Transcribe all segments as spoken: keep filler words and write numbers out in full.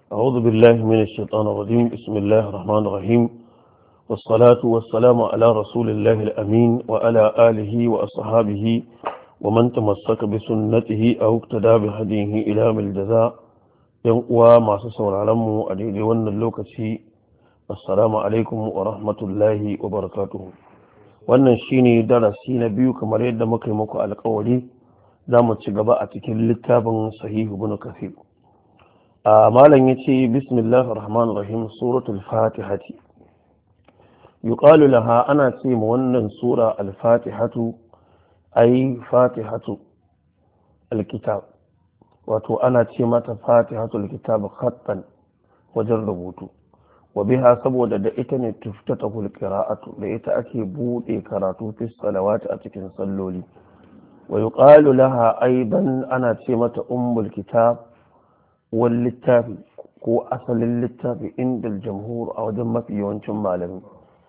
أعوذ بالله من الشيطان الرجيم بسم الله الرحمن الرحيم والصلاة والسلام على رسول الله الأمين وعلى آله وأصحابه ومن تمسك بسنته أو اقتدى بهديه إلى الجزاء ينقوى مع سسور علمه أديد ون اللوكسي السلام عليكم ورحمة الله وبركاته wannan shine darasi na biyu kamar yadda muka yi muku alƙawari za mu ci gaba a cikin littafin sahihu ibn kathir a malam yace bismillahir rahmanir rahim suratul fatihati yuqalu laha ana ce mu wannan sura al-fatihatu ay fatihatu al-kitab wato ana ce mata fatihatul kitab khattan wajen rubutu wa biha saboda da ita ne tuftatahu al-qira'atu da ita ake bude karatu fi salawati a cikin salloli wa yuqalu laha aidan ana ce mata ummul kitab wal littafi ko asalin littafi inda al-jamhur a wajen mafi yawancin malami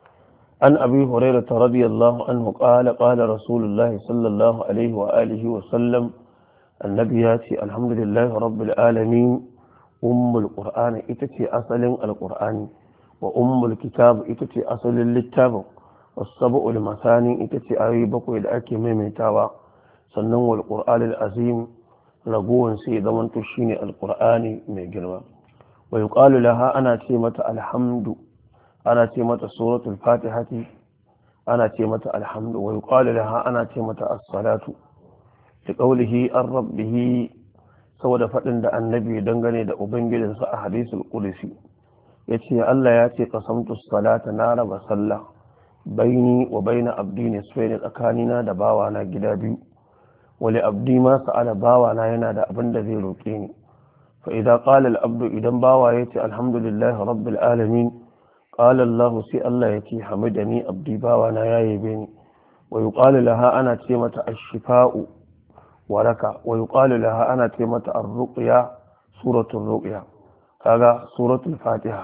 an abi hurairah radiyallahu anhu qala qala rasulullahi sallallahu alaihi wa alihi wa sallam annabi ya ce alhamdulillahi rabbil alamin ummul qur'ani ita ce asalin alqur'ani wa ummul kitab ita ce asalin littafin was-sab'ul masani ita ce ayoyi bakwai da ake maimaitawa sannan wal qur'anil azim ragowan sai zaman to shine alqur'ani mai girma wa yuqalu laha ana ce mata alhamdu ana ce mata suratul fatihati ana ce mata alhamdu wa yuqalu laha ana ce mata as-salatu li qawlihi ar-rabbih saboda fadin da annabi dangane da ubangijinsa a hadisul qudsi yace Allah ya ce qasamtu as-salata na raba sallah baini wa baina abdi nisfaini tsakanina da bawana gida biyu wali abdi ma sa'ala bawana yana da abin da zai roke ni fa idan qala al-abdu idan bawa yace alhamdulillahi rabbil alamin qala Allah sai Allah yace hamidani abdi bawana ya yabe ni wa yuqalu laha ana ce mata ash-shifa'u waraka wa yuqalu laha ana ce mata ar-ruqya suratul ruqya kaga suratul fatiha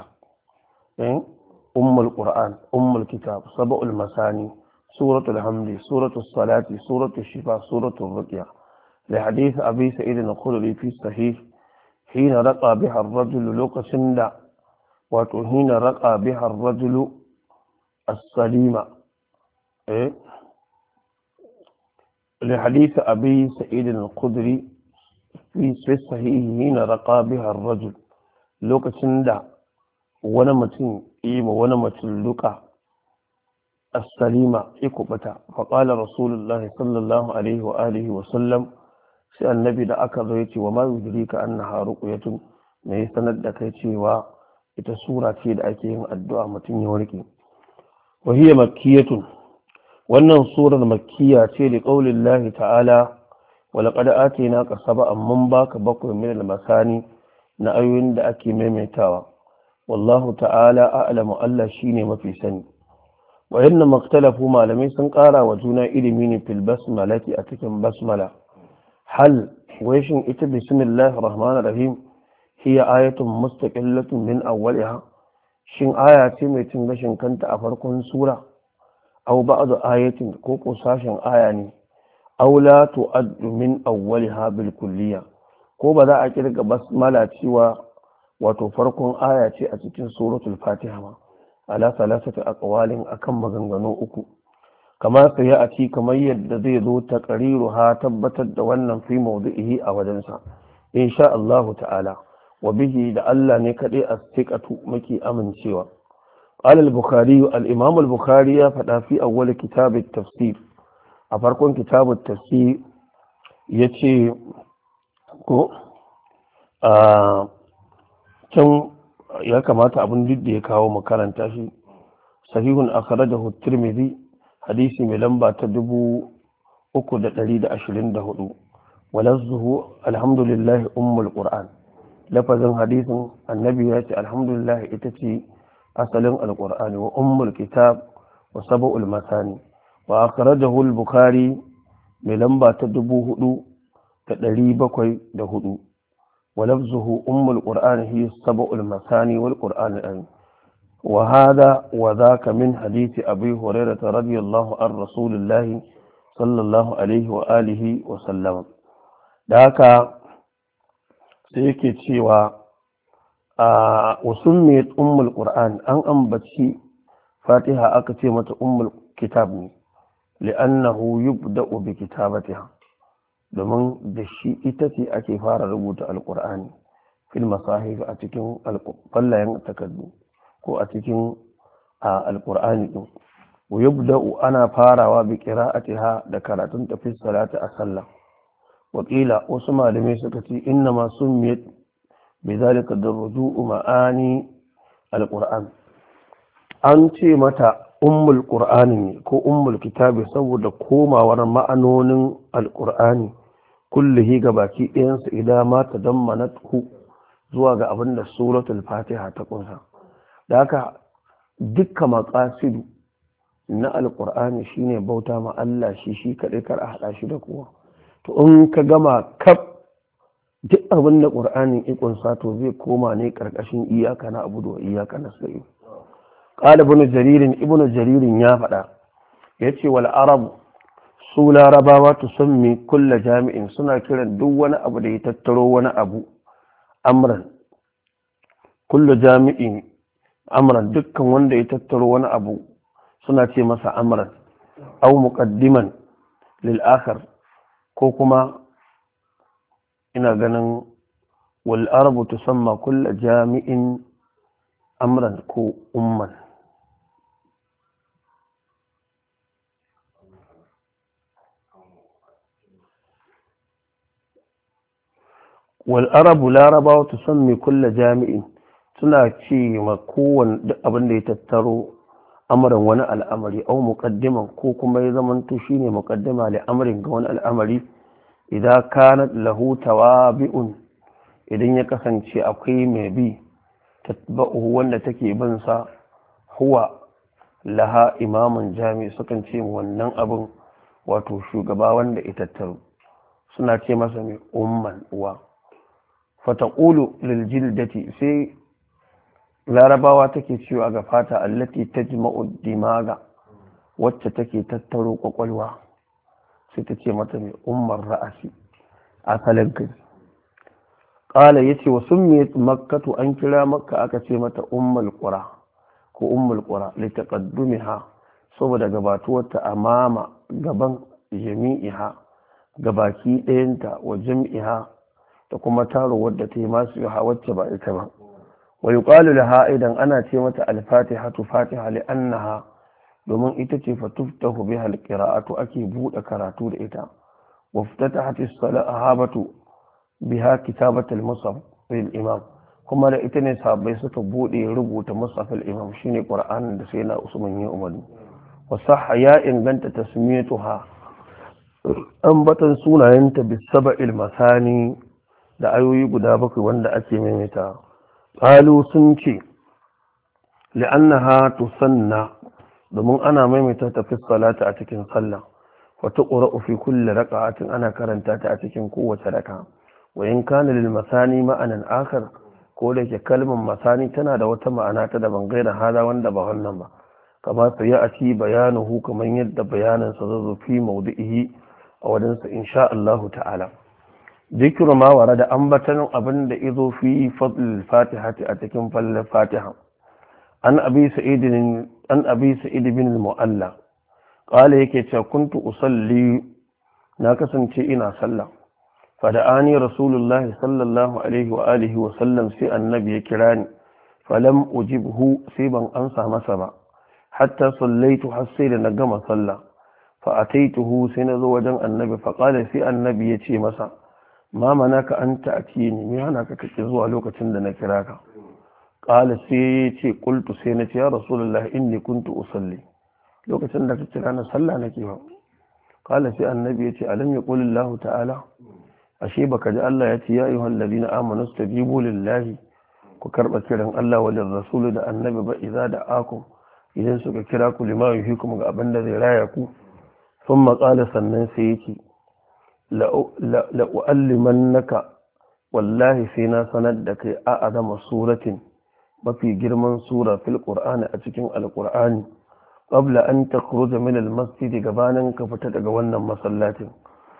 eh ummul qur'an ummul kitab sab'ul masani suratul hamdi suratul salati suratul shifa suratul ruqya li hadith abi sa'id al-khudri fi sahih hina raqa biha ar-rajul lokacin da wato hina raqa biha ar-rajul as-salima eh لحديث أبي سعيد الخدري في صحيح حين رقى بها الرجل لوك سندا ونمتن إيم ونمتن لوكا السليمة إكبتا فقال رسول الله صلى الله عليه وآله وسلم سأل النبي دا أكذيتي وما يدريك أنها رقية ميسند دكيتي وإتسورة تيد أكيهم الدعاء متن يوريكي وهي مكية wannan surar makkiya ce da ƙaunin lahi ta'ala walaƙada ake naka saba'an mun baka bakwai min masani na ayoyin da ake maimaitawa wallahu ta'ala a'lamu Allah shine mafi sani wa yanna maktalafu malamai sun ƙara wa juna ilimi ne fil basmalati a cikin basmala hal wai shin ita bismillahir rahmanir rahim hiya ayatun mustaqillatun min awwaliha shin aya ce mai cin gashin kanta a farkon sura أو بعض آية كوكو ساشن آياني أو لا تؤد من أولها بالكلية كو بدا أكيرك بسملة سوى وتفرق آية أتكين سورة الفاتحة على ثلاثة أقوال أكم مغنغنو أكو كما سيأتي كما يدذي ذو تقريرها تبتد ونن في موضعه أو دنسا إن شاء الله تعالى وبه لألا نكري الثقة مكي أمن سوى قال البخاري الإمام البخاري فدا في أول كتاب التفسير أفرقون كتاب التفسير يتي كو آه كم يا كما تعبون جد يكاو مكان تاشي صحيح أخرجه الترمذي حديث ملنبا تدبو أكو دليل أشرين دهدو ولفظه الحمد لله أم القرآن لفظ حديث النبي يأتي الحمد لله إتتي أصل القرآن وأم الكتاب وسبع المثاني وأخرجه البخاري ملنبا تدبو هدو تدريب كوي دهدو ولفظه أم القرآن هي السبع المثاني والقرآن الأين وهذا وذاك من حديث أبي هريرة رضي الله عن رسول الله صلى الله عليه وآله وسلم ذاك سيكي تشيوى a usummiyat ummul qur'an an ambaci fatiha aka ce mata ummul kitab ne li'annahu yubda'u bi kitabatiha domin da shi ita ce ake fara rubuta alqur'ani fil masahif a cikin alqallayen takaddu ko a cikin alqur'ani din wa yubda'u ana farawa bi qira'atiha da karatun tafi salati a sallah wakila wasu malamai suka ce inna ma summiyat بذلك الرجوع معاني القرآن an ce mata ummul qur'ani ko ummul kitabi saboda komawar ma'anonin alqur'ani kullihi ga baki ɗayansa idan ma tadammanathu zuwa ga abin da suratul fatiha ta kunsa da haka dukkan maqasidu na alqur'ani shine bauta ma Allah shi shi kadai kar a hada shi da kowa to in ka gama kaf duk abin da ƙur'ani ikonsa to zai koma ne ƙarƙashin iyaka na abu da iyaka na sa'i ƙala ibn jaririn ibn jaririn ya faɗa ya ce wal arab su larabawa tu sammi kulla jami'in suna kiran duk wani abu da ya tattaro wani abu amran kulla jami'in amran dukkan wanda ya tattaro wani abu suna ce masa amran au muqaddiman lil akhar ko kuma ina ganin wal arabu tusamma kulla jami'in amran ko umman wal arabu larabawa tusammi kulla jami'in suna ce ma kowane duk abin da ya tattaro amran wani al'amari au muqaddiman ko kuma ya zamanto shine muqaddima li amrin ga wani al'amari idan kanat lahu tawabi'un idan ya kasance akwai mai bi tatba'uhu wanda take bin sa huwa laha imamun jami sukan ce wannan abin wato shugaba wanda ya tattaro suna ce masa mai umman uwa fataqulu lil jildati sai larabawa take cewa ga fata allati tajma'u dimaga wacce take tattaro kwakwalwa sai ta ce mata mai ummar ra'asi asalin kai ƙala ya ce wa sun mai makkatu an kira makka aka ce mata ummul ƙura ko ummul ƙura littaƙaddumi ha saboda gabatuwarta amama gaban jami'iha gabaki ɗayanta wa jami'iha da kuma taro wadda ta yi masu yaha wacce ba ita ba wa yuqalu laha idan ana ce mata al-fatihatu fatiha li annaha domin ita ce fatuftahu biha alqira'atu ake bude karatu da ita wa ftatahat as-sahabatu biha kitabat al-mushaf lil imam kuma da ita ne sahabbai suka bude rubuta mushaf al-imam shine qur'anin da sai na usman ya umarni wa sahha ya inganta tasmiyatuha ambatan sunayenta bis sab'il masani da ayoyi guda bakwai wanda ake maimaita qalu sun ce li'annaha tusanna domin ana maimaita ta fi salata a cikin sallah wata ƙura'u fi kulle raka'atin ana karanta ta a cikin kowace raka wa in kana lil masani ma'anan akar ko da ke kalmar masani tana da wata ma'ana ta daban gaira hada wanda ba wannan ba kama su ya ci bayanuhu kamar yadda bayanin sa zai fi maudu'ihi a wajen sa insha Allah ta'ala zikru ma warada ambatan abin da izo fi fadl fatihati a cikin fallar fatiha an abi sa'idin an abi sa'id bin al-mu'alla qala yake cewa kuntu usalli na kasance ina sallah fada'ani rasulullahi sallallahu alaihi wa alihi wa sallam sai annabi ya kira ni falam ujibhu sai ban ansa masa ba hatta sallaitu har sai da na gama sallah fa ataituhu sai na zo wajen annabi fa qala sai annabi ya ce masa ma manaka an ta'tini me hana ka kake zuwa lokacin da na kira ka qala sai ya ce qultu sai na ce ya rasulullahi inni kuntu usalli lokacin da ka kira na sallah nake ba qala sai annabi ya ce alam yaqulillahu ta'ala ashe baka ji Allah ya ce ya ayyuhal ladina amanu stajibu lillahi ku karba kiran Allah wa lirrasul da annabi ba idza da'akum idan suka kira ku lima yuhikum ga abin da zai raya ku thumma qala sannan sai yake la la uallimannaka wallahi sai na sanar da kai a'azama suratin mafi girman sura fil qur'ani a cikin alqur'ani qabla an takhruja min almasjid gabanin ka fita daga wannan masallacin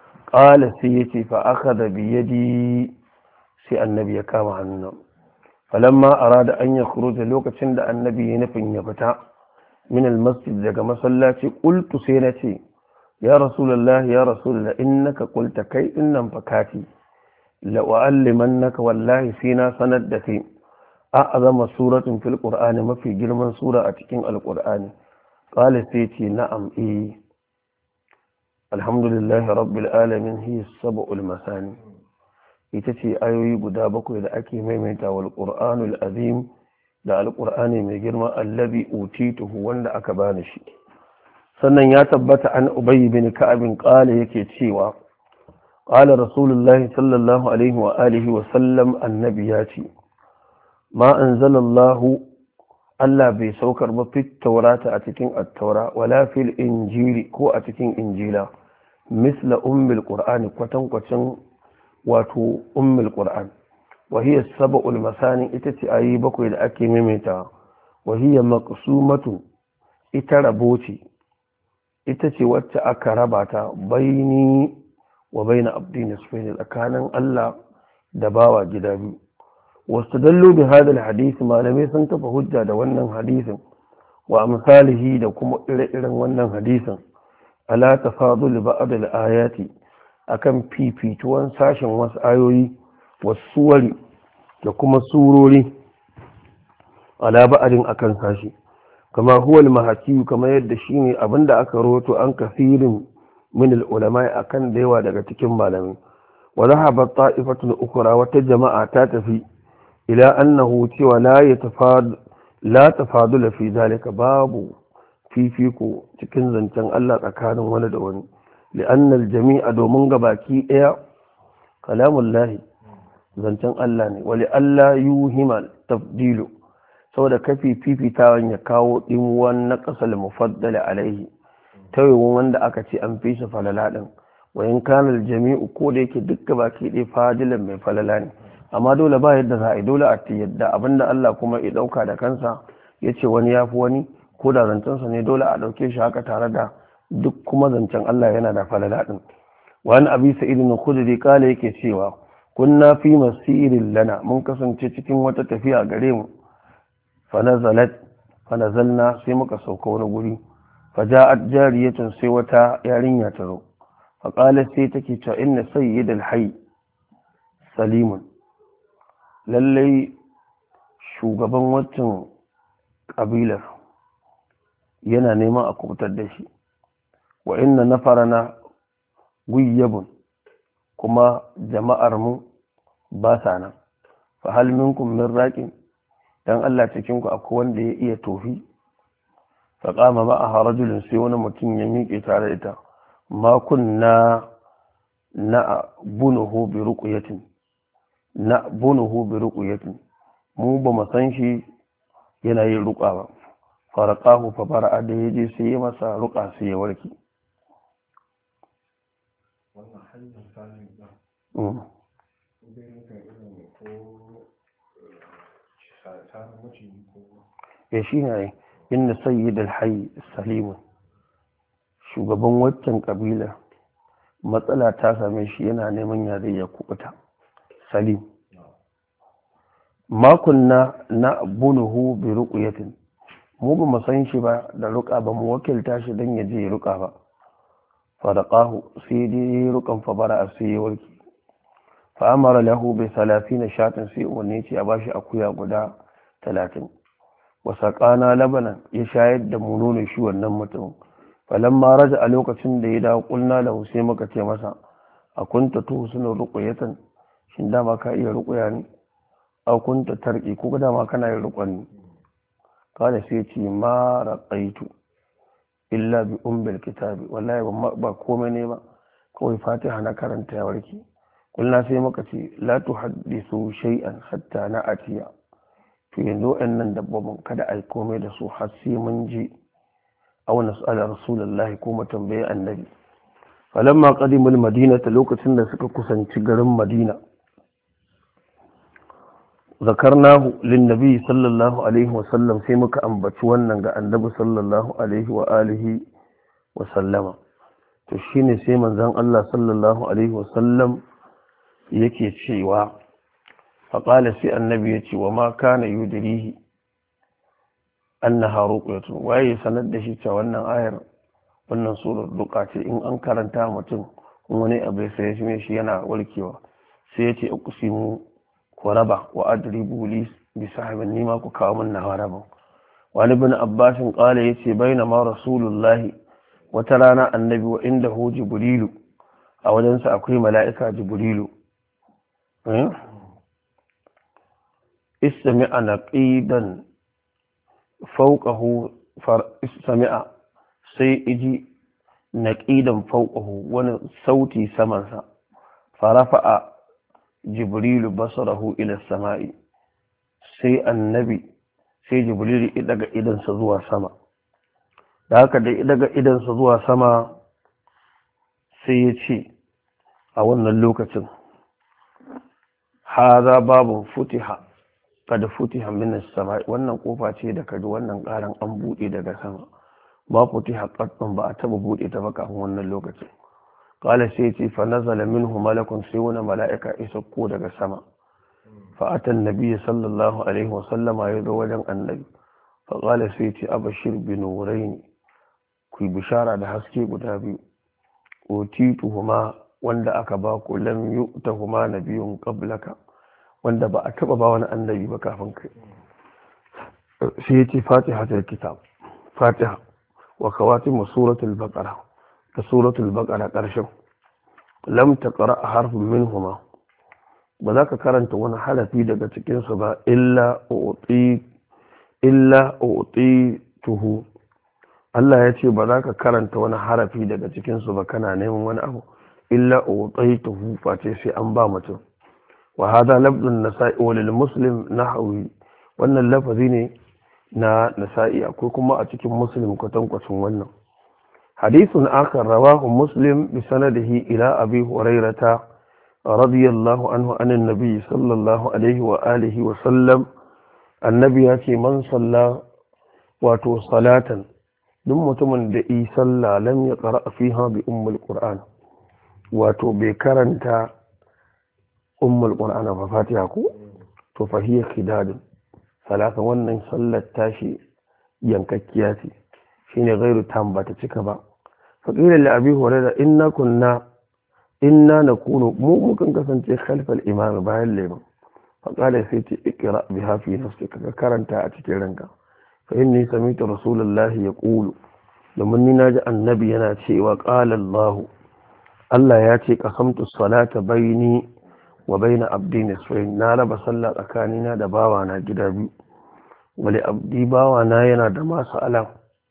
qala sai yace fa akhadha bi yadi sai annabi ya kama hannun falamma arada an yakhruja lokacin da annabi ya nufin ya fita min almasjid daga masallaci qultu sai na ce ya rasulullahi ya rasulullah innaka qulta kai innan fakati la u'allimannaka wallahi sai na sanar da kai a'zama suratin fil qur'ani mafi girman sura a cikin alqur'ani qala sai ce na'am eh alhamdulillahi rabbil alamin hiya sab'ul masani ita ce ayoyi guda bakwai da ake maimaita wal qur'anul azim da alqur'ani mai girma allazi utituhu wanda aka bani shi sannan ya tabbata an ubay bin ka'ab qala yake cewa qala rasulullahi sallallahu alaihi wa alihi wa sallam annabi ya ce ma anzalallahu Allah bai saukar ba fit taurata a cikin at-taura wala fil injili ko a cikin injila misla ummul qur'ani kwatankwacin wato ummul qur'an wa hiya sab'ul masani ita ce ayi bakwai da ake maimaita wa hiya maqsumatu ita rabo ce ita ce wacce aka raba ta baini wa baina abdi nisfaini tsakanin Allah da bawa gida biyu wasu dallo bi hadal hadisi malamai sun kafa hujja da wannan hadisin wa amsalihi da kuma ire-iren wannan hadisin ala tafadul ba'd al-ayati akan fifituwan sashen wasu ayoyi wasu wari da kuma surori ala ba'din akan sashi kama huwa al-mahaki kama yadda shine abinda aka roto an kafirin min al-ulama akan da yawa daga cikin malamai wa dhahaba ta'ifatun ukhra wata jama'a ta tafi ila annahu cewa la yatafad la tafadula fi zalika babu fifiko cikin zancen Allah tsakanin wani da wani li'annal jami'a domin gabaki daya kalamullahi zancen Allah ne wali Allah yuhima tafdilu saboda kafi fifitawan ya kawo dimuwan na kasal mufaddala alaihi tawewun wanda aka ce an fi shi falala din wa in kana jami'u ko da yake duk gabaki daya fadilan mai falala ne amma dole ba yadda za a yi dole a yadda abinda Allah kuma ya dauka da kansa ya ce wani ya fi wani ko da zancensa ne dole a dauke shi haka tare da duk kuma zancen Allah yana da falala din wani abi sa'idin khudri kala yake cewa kunna fi masirin lana mun kasance cikin wata tafiya gare mu fa nazalat fa nazalna sai muka sauka wani guri fa ja'at jariyatun sai wata yarinya ta zo fa qala sai take cewa inna sayyidal hayy salimun lallai shugaban waccan ƙabilar yana neman a kubutar da shi wa inna nafarana guyyabun kuma jama'ar mu ba sa nan fa hal minkum min raqin dan Allah cikin ku akwai wanda ya iya tofi fa qama ma'a rajulun sai wani mutum ya miƙe tare da ita ma kunna na bunuhu bi ruqyatin na bunuhu bi ruqyatin mu ba mu san shi yana yin ruqa ba faraqahu fa bara'a da yaje sai ya masa ruqa sai ya warke wannan hanyar sanin da mm idan ka irin ko sai mutum ko ya shine inna sayyid al-hayy salim shugaban waccan kabila matsala ta same shi yana neman yare ya kubuta salim makunna na bunuhu bi ruqyatin mu ba mu san shi ba da ruqa ba mu wakilta shi dan ya je ruqa ba faraqahu sai dai ruqan fa bara sai ya warki fa amara lahu bi thalathina shatin sai wanne ce a bashi akuya guda talatin wa saqana labanan ya shayar da mu nono shi wannan mutum falamma raja a lokacin da ya dawo kulna lahu sai muka ce masa akunta tuhsinu ruqyatan shin dama ka iya ruƙuya ne a kunta tarki ko dama kana yin ruƙon kada sai ce ma raqaitu illa bi ummil kitabi wallahi ba komai ne ba kawai fatiha na karanta ya warke kullna sai muka ce la tuhaddisu shay'an hatta na atiya to yanzu annan dabbobin kada ai komai da su har sai mun ji aw nas'ala rasulullahi ko mu tambaye annabi falamma qadimul madinata lokacin da suka kusanci garin madina zakarnahu linnabi sallallahu alaihi wasallam sai muka ambaci wannan ga annabi sallallahu alaihi wa alihi wa sallama to shine sai manzon Allah sallallahu alaihi wa sallam yake cewa faƙala sai annabi ya ce wa ma kana yudirihi annaha ruqyatun waye sanar da shi cewa wannan ayar wannan surar duka ce in an karanta mutum wani abu sai ya shi yana warkewa sai ya ce uqsimu ku raba wa adribu li bi sahibin nima ku kawo min na raba wani ibn abbas qala yace bainama rasulullahi wata rana annabi wa indahu jibrilu a wajensa akwai mala'ika jibrilu istami'a naqidan fawqahu istami'a sai iji naqidan fawqahu wani sauti samansa farafa'a jibrilu basarahu ila samai sai annabi sai jibrilu ya daga idansa zuwa sama da haka da ya daga idansa zuwa sama sai ya ce a wannan lokacin haza babu futiha kada futiha min as-sama wannan kofa ce da kaji wannan karan an bude daga sama ba futiha qattan ba a taba bude ta ba kafin wannan lokacin qala sai ce fa nazala minhu malakun sai wani mala'ika isa ko daga sama fa ata annabi sallallahu alaihi wa sallama ya zo wajen annabi fa qala sai ce abashir bi nurayn ku bishara da haske guda biyu otituhuma wanda aka ba ku lam yu'tahuma nabiyyun qablaka wanda ba a taba ba wani annabi ba kafin kai sai yace fatihatul kitab fatiha wa khawatim suratul baqara da suratul baqara karshen lam taqra harfun minhuma ba za ka karanta wani harafi daga cikin su ba illa uti illa utituhu Allah ya ce ba za ka karanta wani harafi daga cikinsu ba kana neman wani abu illa utaituhu face sai an ba mutum wa hada lafzun nasa'i wa lil muslim nahwi wannan lafazi ne na nasa'i akwai kuma a cikin muslim kwatankwacin wannan hadithun akhar rawahu muslim bi sanadihi ila abi hurairata radiyallahu anhu anan nabi sallallahu alaihi wa alihi wa sallam annabi ya ce man salla wato salatan duk mutumin da yi sallah lam ya ƙara fiha bi ummul qur'an wato bai karanta ummul qur'an ba fatiha ko to fa hiya khidad salata wannan sallar tashi yankakkiya ce shine gairu tam ba ta cika ba fa qila li abi hurairah inna kunna inna nakunu mu mukan kasance khalfal imam bayan liman fa qala sai ce ikra biha fi nafsika ka karanta a cikin ranka فإني سمعت رسول الله يقول لمن ناجى النبي يناتي وقال الله الله ياتي قسمت الصلاة بيني وبين عبدي نصفين نال بصلى أكاننا دباوانا جدابي ولعبدي باوانا ينا دما سألا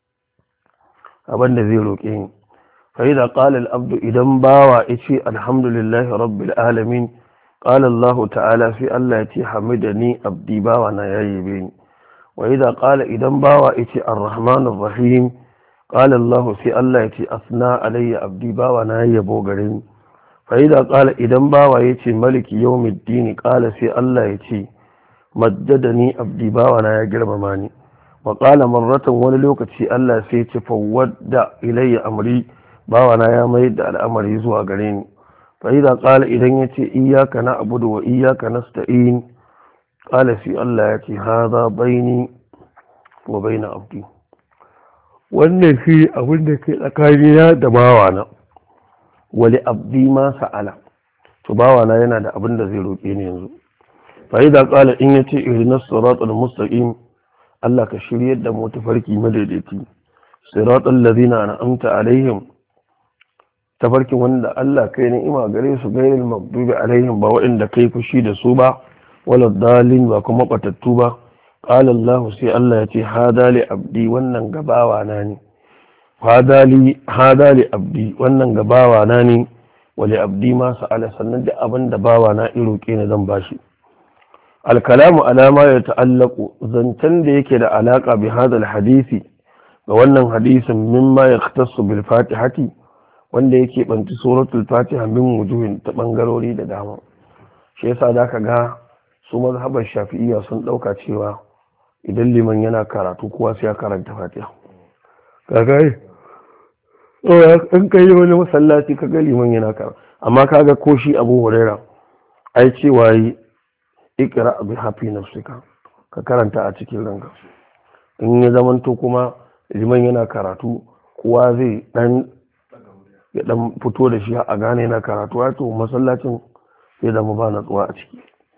أبن ذيروكين فإذا قال العبد إذن باوا إشي الحمد لله رب العالمين قال الله تعالى في الله يتي حمدني عبدي باوانا يجيبين وإذا قال إذن باوا إتي الرحمن الرحيم قال الله في الله يتي أثنى علي أبدي باوا نايا بوغرين فإذا قال إذن باوا يتي ملك يوم الدين قال في الله يتي مجدني أبدي باوا نايا جرمماني وقال مرة وللوكتي الله سيتي فود إلي أمري باوا نايا ميد الأمر يزوى غرين فإذا قال إذن يتي إياك نعبد وإياك نستعين قال في الله يتي هذا بيني وبين عبدي wannan shi abin da ke tsakanina da bawana wali abdi ma sa'ala to bawana yana da abin da zai roƙe ni yanzu fa idza qala in yace ihdinas siratal mustaqim Allah ka shiryar da mu tafarki madaidaici siratal ladina an'amta alaihim tafarkin wanda Allah kai ni'ima gare su gairil maghdubi alaihim ba waɗanda kai fushi da su ba wala dalin ba kuma batattu ba qala Allah sai Allah ya ce hada li abdi wannan gabawa na ne hada li hada li abdi wannan gabawa na ne wali abdi ma sa'ala sannan da abin da bawa na iroke ne zan bashi al-kalamu ala ma yata'allaqu zancan da yake da alaka bi hadal hadisi ga wannan hadisin mimma yahtassu bil fatihati wanda yake banti suratul fatiha min wujuhin ta bangarori da dama shi yasa zaka ga su mazhabar shafi'iyya sun dauka cewa idan liman yana karatu kowa sai ya karanta fatiha kaga in kai wani masallaci kaga liman yana karatu amma kaga ko shi Abu Hurairah ai cewa yi ikra bi hafi nafsika ka karanta a cikin ranka. In ya zamanto kuma liman yana karatu kowa zai dan ya dan fito da shi a gane yana karatu wato masallacin sai da mu ba natsuwa a ciki.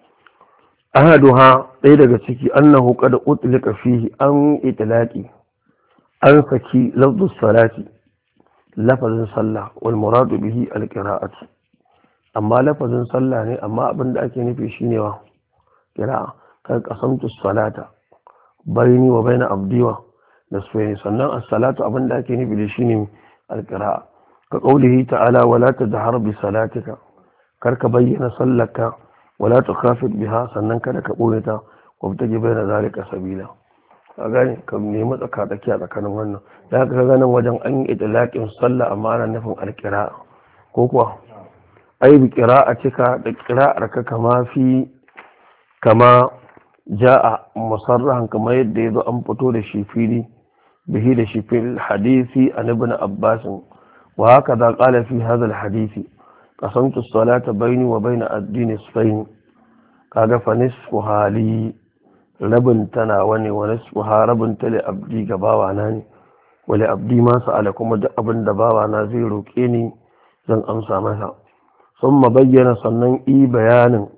ahaduha ɗaya daga ciki annahu qad utlika fihi an itlaqi an saki lafzus salati lafazin sallah wal muradu bihi al qira'atu amma lafazin sallah ne amma abin da ake nufi shine wa qira'a kan qasamtu salata bayni wa bayna abdi wa nasfayn sannan as-salatu abin da ake nufi da shine al qira'a ka qaulihi ta'ala wala tajhar bi salatika karka bayyana sallaka wala tukhafit biha sannan kada ka boye ta wa bitaji bayna zalika sabila a gane ka nemi tsaka tsaki a tsakanin wannan da haka ga nan wajen an yi itlaqin sallah amma ana nufin alqira'a ko kuwa ai bi qira'atika da qira'arka kama fi kama ja'a musarrahan kama yadda yazo an fito da shi fili bihi da shi fil hadisi an ibn abbas wa haka da qala fi hadha al hadisi qasamtu as-salata bayni wa bayna ad-din isfayn kaga fa nisfu hali rabin tana wani wa nisfu ha rabin tali abdi ga bawana ne wali abdi ma sa'ala kuma duk abin da bawana zai roke ni zan amsa masa thumma bayyana sannan i bayanin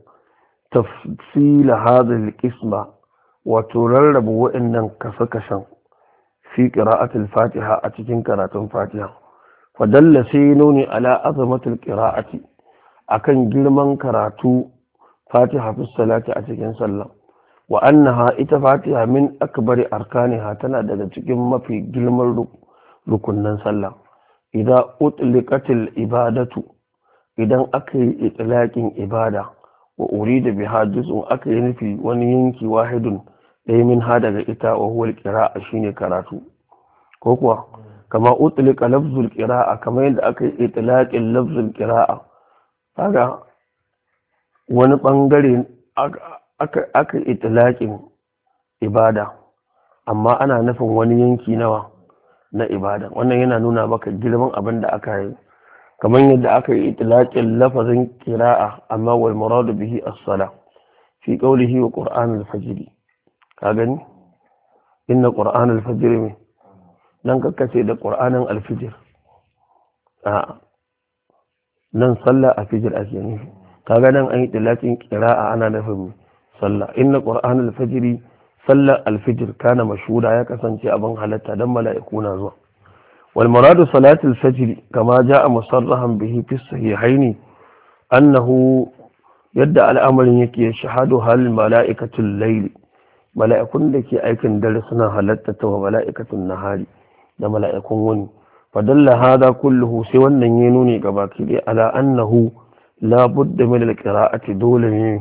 tafsil hadha al-qisma wa turarrabu wa'annan kasakashan fi qira'atil fatiha a cikin karatun fatiha fadalla sai nuni ala azamatul qira'ati akan girman karatu fatiha fi salati a cikin sallah wa annaha ita fatiha min akbari arkaniha tana daga cikin mafi girman rukunnan sallah idan utliqatil ibadatu idan aka yi itlaqin ibada wa urida biha juz'un aka yi nufi wani yanki wahidun ɗaya min ha daga ita wa huwa al-qira'a shine karatu ko kuwa kama utlika lafzul qira'a kamar yadda aka yi itlaqin lafzul qira'a kaga wani bangare aka aka itlaqin ibada amma ana nufin wani yanki nawa na ibada wannan yana nuna maka girman abin da aka yi kamar yadda aka yi itlaqin lafazin qira'a amma wal muradu bihi as-salah fi qawlihi wa qur'an al-fajr ka gani inna qur'an al-fajr min nan kakkace da ƙur'anin alfijir a nan sallah a fijir ake nufi kaga nan an yi tilakin ƙira'a ana nufin sallah inna ƙur'anin alfajiri sallar alfijir kana mashura ya kasance abin halatta don mala'iku na zuwa wal muradu salatul fajr kama ja'a musarrahan bihi fi sahihaini annahu yadda al'amarin yake shahadu hal mala'ikatul layl mala'ikun da ke aikin dare suna halatta ta wa mala'ikatun nahari da mala'ikun wani fadalla hada kulluhu sai wannan ya nuni ga baki dai ala annahu la budda min al-qira'ati dole ne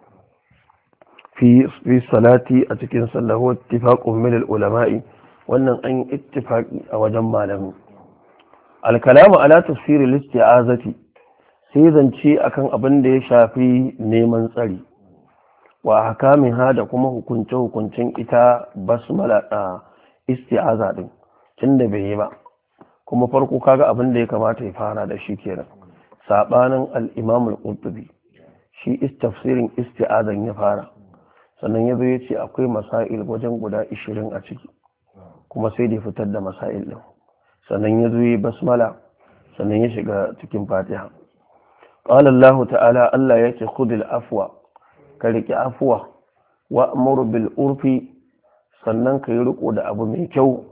fi fi salati a cikin sallah wa ittifaqun min al-ulama'i wannan an ittifaqi a wajen malami al-kalamu ala tafsir al-isti'azati sai zance akan abin da ya shafi neman tsari wa hakamin hada kuma hukunce hukuncin ita basmala isti'aza din tunda bai yi ba kuma farko kaga abin da ya kamata ya fara da shi kenan sabanin al-Imam al-Qurtubi shi tafsirin isti'azan ya fara sannan yazo ya ce akwai masail wajen guda ishirin a ciki kuma sai da fitar da masail din sannan yazo yi basmala sannan ya shiga cikin Fatiha qala Allah ta'ala Allah yace khudil afwa ka riki afwa wa'mur bil urfi sannan ka yi riko da abu mai kyau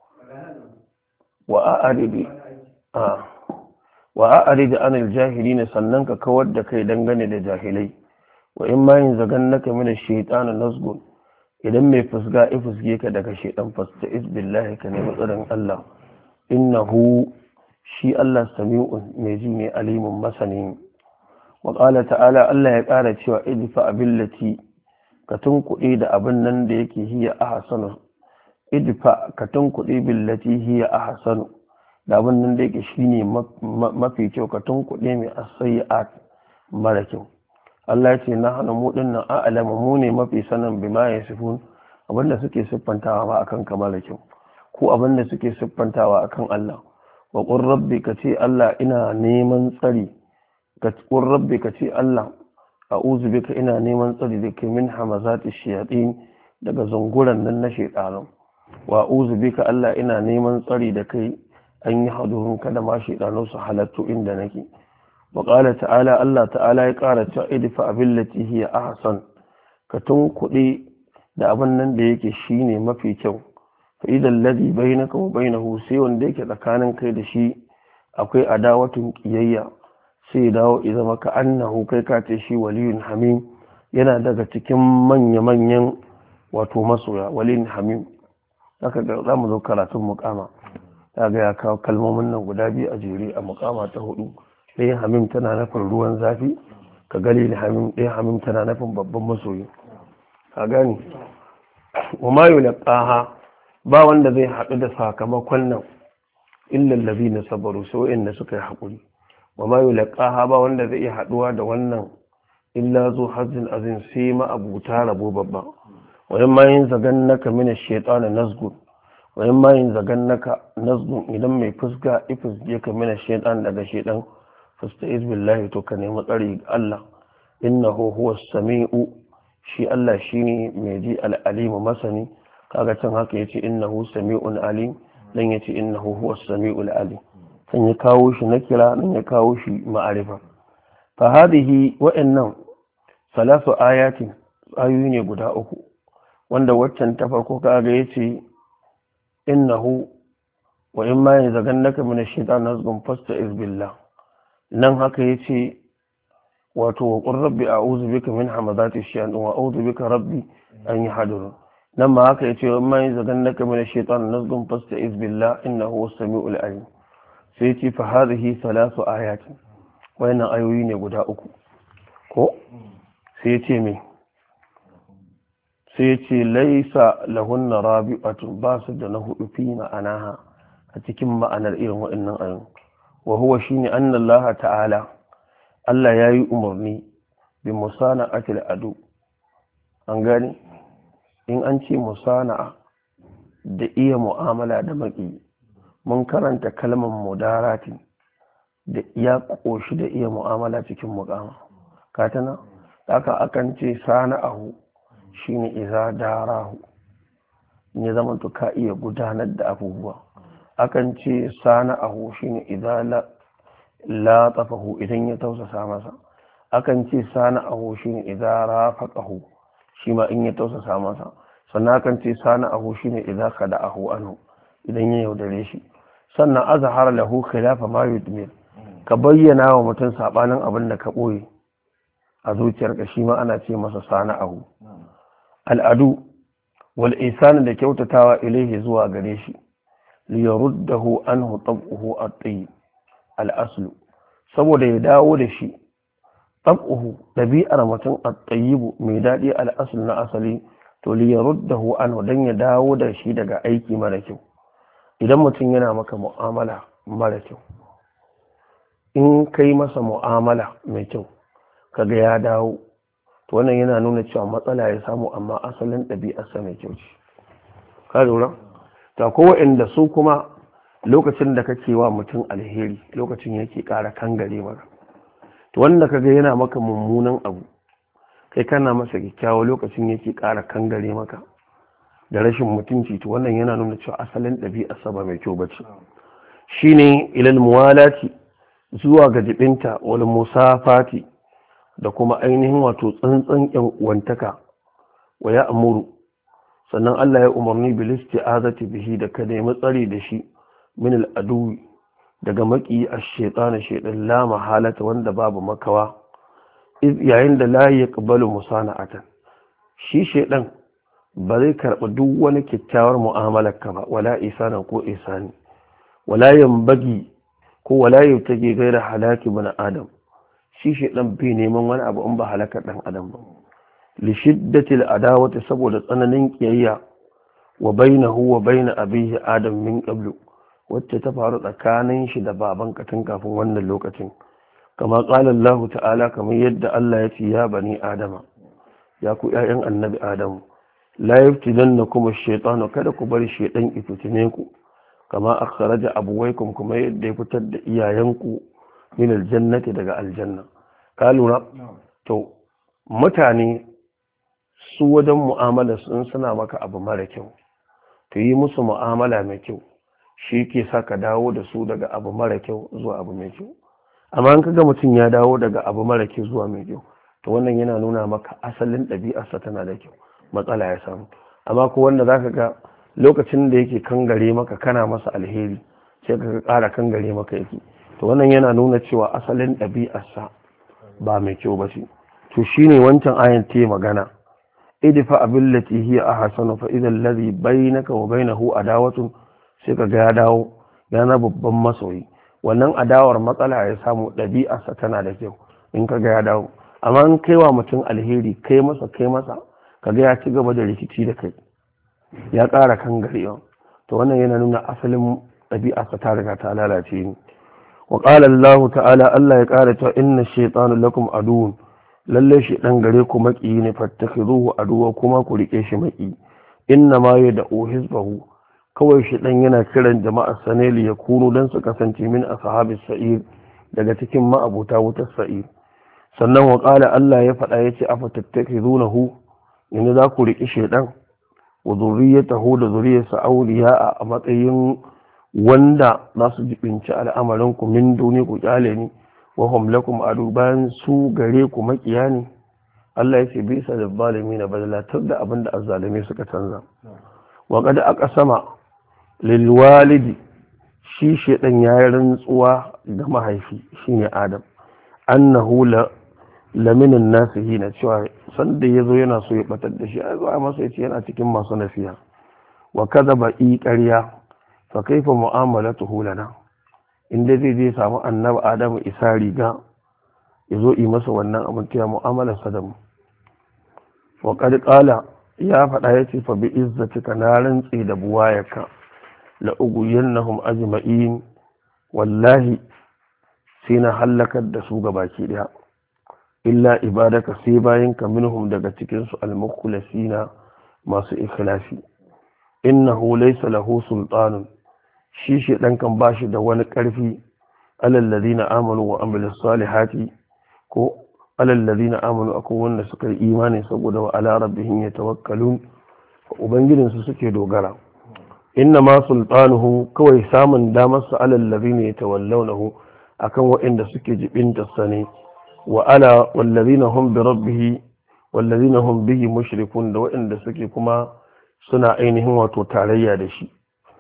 wa a'ridi ah wa a'ridi anil jahilin sannan ka kawar da kai dangane da jahilai wa in ma yin zagannaka min ash-shaytan nazgun idan mai fusga ifusge ka daga shaytan fasta isbillahi ka nemi tsarin Allah innahu shi Allah sami'un mai ji ne alimun masani wa qala ta'ala Allah ya ƙara cewa idfa billati ka tunkuɗe da abin nan da yake hiya ahsanu idfa ka tunkuɗe billati hiya ahsanu da abin nan da yake shine mafi kyau ka tunkuɗe mai as-sayyi'at mara kyau Allah ya ce na hana mu dinnan a'lamu mu ne mafi sanan bima yasifun abinda suke siffantawa ba akan ka mara kyau ko abinda suke siffantawa akan Allah wa qur rabbi ka ce Allah ina neman tsari ka qur rabbi ka ce Allah a'udhu bika ina neman tsari da kai min hamazati shayatin daga zunguran nan na shaytanu wa a'udhu bika Allah ina neman tsari da kai an yi hadurun kada ma shaytanu su halattu inda nake wa qala ta'ala Allah ta'ala ya ƙara cewa idfa billati hiya ahsan ka tunkuɗe da abin nan da yake shine mafi kyau fa idan ladhi bainaka wa bainahu sai wanda yake tsakanin kai da shi akwai adawatun kiyayya sai dawo idan maka annahu kai ka ce shi waliyun hamim yana daga cikin manya-manyan wato masoya waliyun hamim haka ga za mu zo karatun mukama ya ga ya kawo kalmomin nan guda biyu a jere a mukama ta hudu ɗaya hamim tana nufin ruwan zafi ka gali da hamim ɗaya hamim tana nufin babban masoyi ka gani wa ma yulqaha ba wanda zai haɗu da sakamakon nan illa allazina sabaru sai wanda suka yi haƙuri wa ma yulqaha ba wanda zai iya haɗuwa da wannan illa zu hazin azin sai ma abuta rabo babba wa yamma yin zagannaka min ash-shaytan nazgun wa yamma yin zagannaka nazgun idan mai fuska ifus je ka min ash-shaytan daga shaytan fasta'iz billahi to ka nemi tsari ga Allah innahu huwas samiu shi Allah shine mai ji al-alim masani kaga can haka yace innahu sami'un alim dan yace innahu huwas samiul alim kan ya kawo shi na kira dan ya kawo shi ma'arifa fa hadhihi wa'annan salasu ayatin ayoyi ne guda uku wanda waccan ta farko kaga yace innahu wa in ma yazagannaka min ash-shaytan nazghun fasta'iz billah nan haka yace wato qur rabbi a'udhu bika min hamazati ash-shaytan wa a'udhu bika rabbi an yahdurun nan ma haka yace wa in ma yazagannaka min ash-shaytan nazghun fasta'iz billah innahu was-sami'ul alim sai yace fa hadhihi salasu ayatin wayannan ayoyi ne guda uku ko sai yace me sai ce laisa lahunna rabi'atun ba su da na hudu fi ma'anaha a cikin ma'anar irin waɗannan ayoyi wa huwa shine anna Allah ta'ala Allah yayi umarni bi musana'atil adu an gani in an ce musana'a da iya mu'amala da maki mun karanta kalmar mudarati da iya koshi da iya mu'amala cikin muqama katana haka akan ce sana'ahu shine iza darahu ne zaman to ka iya gudanar da abubuwa akan ce sana'ahu shine idza la la tafahu idan ya tausasa masa akan ce sana'ahu shine idza rafaqahu shi ma in ya tausasa masa sannan akan ce sana'ahu shine idza khada'ahu anhu idan ya yaudare shi sannan azhara lahu khilafa ma yudmir ka bayyana wa mutum sabanin abin da ka boye a zuciyarka shi ma ana ce masa sana'ahu al'adu wal ihsan da kyautatawa ilaihi zuwa gare shi li yaruddahu anhu tab'uhu at-tayyib al-aslu saboda ya dawo da shi tab'uhu dabi'ar mutum at-tayyib mai dadi al-aslu na asali to li yaruddahu anhu dan ya dawo da shi daga aiki mara kyau idan mutum yana maka mu'amala mara kyau in kai masa mu'amala mai kyau kaga ya dawo to wannan yana nuna cewa matsala ya samu amma asalin ɗabi'arsa mai kyau ce ka lura ta kowa inda su kuma lokacin da kake wa mutum alheri lokacin yake ƙara kangare maka to wanda kaga yana maka mummunan abu kai kana masa kyakkyawa lokacin yake ƙara kangare maka da rashin mutunci to wannan yana nuna cewa asalin ɗabi'arsa ba mai kyau bace shine ilal muwalati zuwa ga jibinta wal musafati da kuma ainihin wato tsantsan yan uwantaka wa ya amuru sannan Allah ya umarni bil isti'azati bihi da ka nemi tsari da shi min al adu daga maki ash-shaytan shaytan la mahalata wanda babu makawa yayin da la yaqbalu musana'atan shi shaytan ba zai karɓi duk wani kyakkyawar mu'amalar ka ba wala isanan ko isani wala yambagi ko wala yautage gaira halaki bin adam shi shi dan bi neman wani abu in ba halakar dan adam ba li shiddatil adawati saboda tsananin kiyayya wa bainahu wa bain abihi adam min qablu wacce ta faru tsakanin shi da baban katin kafin wannan lokacin kama qala Allah ta'ala kamar yadda Allah ya ce ya bani adama ya ku ƴaƴan annabi adamu la yaftidannakum ash-shaytanu kada ku bari shaytan ifitine ku kama akhraja abuwaykum kuma yadda ya fitar da iyayenku min aljannati daga aljanna ka lura to mutane su wajen mu'amala sun suna maka abu mara kyau, to yi musu mu'amala mai kyau shi ke sa ka dawo da su daga abu mara kyau zuwa abu mai kyau. Amma in kaga mutum ya dawo daga abu mara kyau zuwa mai kyau, to wannan yana nuna maka asalin ɗabi'arsa tana da kyau, matsala ya samu. Amma ko wanda zaka ga lokacin da yake kangare maka kana masa alheri sai ka ƙara kangare maka yake, to wannan yana nuna cewa asalin ɗabi'arsa ba mai kyau ba ce. To shine wancan ayan ta magana, idfa billati hiya ahsanu fa idha alladhi bainaka wa bainahu adawatun, sai ka ga ya dawo yana babban masoyi. Wannan adawar matsala ya samu, ɗabi'arsa tana da kyau in ka ga ya dawo. Amma in kai wa mutum alheri kai masa kai masa ka ga ya ci gaba da rikici da kai, ya ƙara kan garewa, to wannan yana nuna asalin ɗabi'arsa ta riga ta lalace ni. Wa qala Allah ta'ala, Allah ya ƙara ta inna shaytanu lakum aduwwun, lalle shi dan gare ku maki ne, fattakhizuhu aduwwa, kuma ku rike shi maki. Inna ma yad'u hizbahu, kawai shi dan yana kiran jama'ar saneli ya kunu dan su kasance min ashabis sa'ir, daga cikin ma'abuta wutar sa'ir. Sannan wa qala, Allah ya faɗa yace afatattakhizunahu, yanzu za ku riki shaydan wa zurriyatahu da zuriyarsa awliya a matsayin wanda za su jibinci al'amarin ku min duni ku kyale ni, wa hum lakum adu, bayan su gare ku makiya ne. Allah ya ce bisa da zalimi na badalatar da abin da azzalimi suka canza. Wa qad aqsama lil walidi, shi shedan yayin rantsuwa ga mahaifi shine Adam, annahu la laminin nasihina, cewa sanda yazo yana so ya batar da shi ai zuwa masa yace yana cikin masu nasiha. Wa kadaba i ƙarya, fa kaifa mu'amalatuhu lana, inda zai je samu annabi Adamu isa riga ya zo yi masa wannan abin ta mu'amalar sa da mu. Wa qad qala, ya faɗa yace fa bi izzatika, na rantsi da buwayaka, la uguyannahum ajma'in, wallahi sai na halakar da su gabaki daya, illa ibadaka, sai bayan ka minhum daga cikin su al-mukhlasina, masu ikhlasi. Innahu laysa lahu sultanun, shi shi dan kan bashi da wani karfi, alal ladina amanu wa amilus salihati, ko alal ladina amanu, akwai wanda suka yi imani saboda wa ala rabbihim yatawakkalun, ubangijin su suke dogara. Inna ma sultanuhu, kawai samun damar sa alal ladina yatawallawnahu, akan waɗanda suke jibinta sane, wa ala wal ladina hum bi rabbih wal ladina hum bihi mushrikun, da waɗanda suke kuma suna ainihin wato tarayya da shi.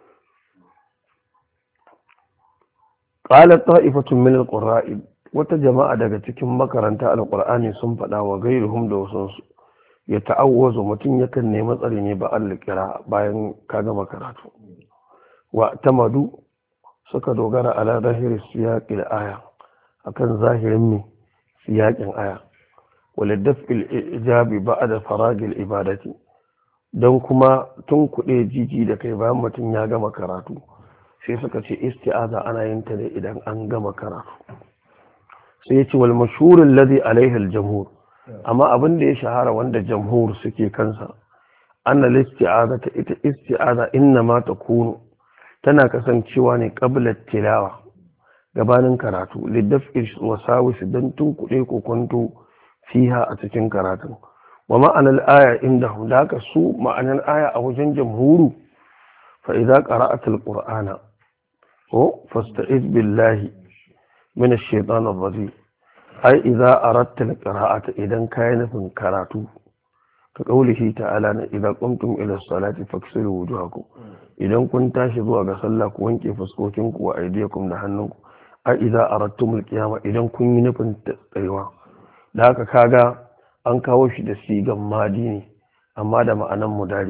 Qalat ta'ifatun min al-qurra'i, wata jama'a daga cikin makaranta al-qur'ani sun faɗa, wa gairuhum da wasansu, ya ta'awwazu, mutum yakan nemi tsari ne ba al-qira bayan ka gama karatu. Wa tamadu, suka dogara ala zahiri siyaqil aya, akan zahirin ne siyaqin aya, wal daf'il ijabi ba'da faragil ibadati, don kuma tun kuɗe jiji da kai bayan mutum ya gama karatu, sai suka ce isti'aza ana yin ta ne idan an gama karatu. Sai ya ce wal mashhur alladhi alayhi al-jamhur, amma abin da ya shahara wanda jamhur suke kansa, anna al-isti'aza, ta ita isti'aza inna ma takunu, tana kasancewa ne qabla tilawa, gabanin karatu, lidaf'i wasawis, dan tun kuɗe ko kwanto fiha a cikin karatun. Wa ma'anar aya inda haka su ma'anar aya a wajen jamhuru, fa idza qara'ata al-qur'ana ko fasta'iz billahi min ash-shaytanir rajim, ai idza aradta al-qira'ata, idan kai nufin karatu, ka kaulihi ta'ala na idza qumtum ila as-salati faghsilu wujuhakum, idan kun tashi zuwa ga sallah ku wanke fuskokinku wa aydiyakum da hannunku, ai idza aradtum al-qiyama, idan kun yi nufin tsayuwa. Da haka kaga an kawo shi da sigan madi ne amma da ma'anan mudari,